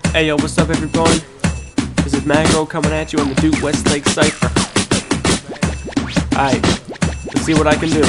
Hey yo, what's up everyone? This is Magro coming at you on the Duke Westlake Cypher. Alright, let's see what I can do.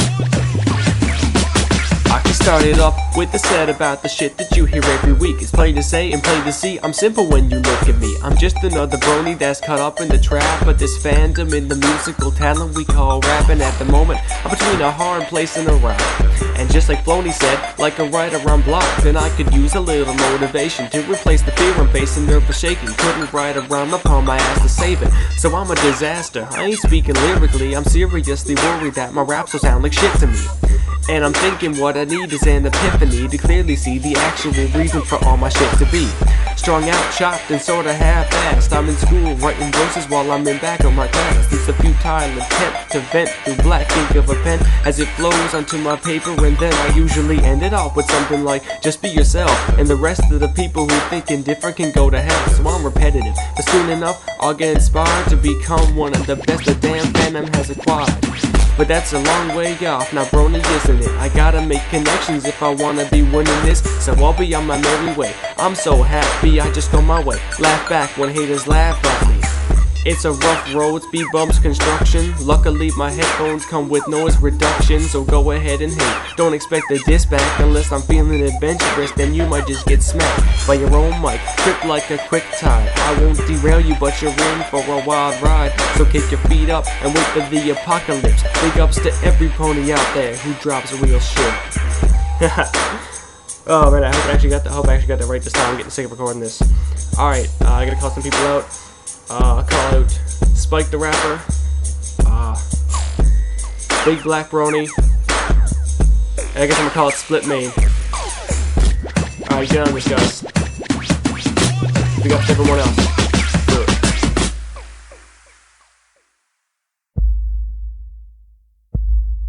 I can start it off with the set about the shit that you hear every week. It's plain to say and plain to see, I'm simple when you look at me. I'm just another brony that's caught up in the trap of this fandom in the musical talent we call rapping. At the moment, I'm between a hard place and a rock. And just like Floney said, like a writer I'm blocked, and I could use a little motivation to replace the fear I'm facing, nervous shaking. Couldn't write a rhyme upon my ass to save it, so I'm a disaster. I ain't speaking lyrically, I'm seriously worried that my raps will sound like shit to me. And I'm thinking what I need is an epiphany to clearly see the actual reason for all my shit to be. Strung out, chopped, and sorta half-assed. I'm in school writing verses while I'm in back of my class. It's a futile attempt to vent through black ink of a pen as it flows onto my paper, and then I usually end it off with something like, just be yourself, and the rest of the people who thinking different can go to hell. So I'm repetitive, but soon enough I'll get inspired to become one of the best the damn fandom has acquired. But that's a long way off, now brony isn't it? I gotta make connections if I wanna be winning this, so I'll be on my merry way. I'm so happy I just go my way, laugh back when haters laugh at me. It's a rough road, speed bumps, construction. Luckily my headphones come with noise reduction, so go ahead and hate. Don't expect a diss back unless I'm feeling adventurous, then you might just get smacked by your own mic, trip like a quick tide. I won't derail you, but you're in for a wild ride, so kick your feet up and wait for the apocalypse. Big ups to every pony out there who drops real shit. Oh man, I hope I actually got that right this time. I'm getting sick of recording this. Alright, I gotta call some people out. Call out Spike the Rapper, Big Black Brony, and I guess I'm gonna call it Split Main. Alright, get on this, guys. Big up to everyone else.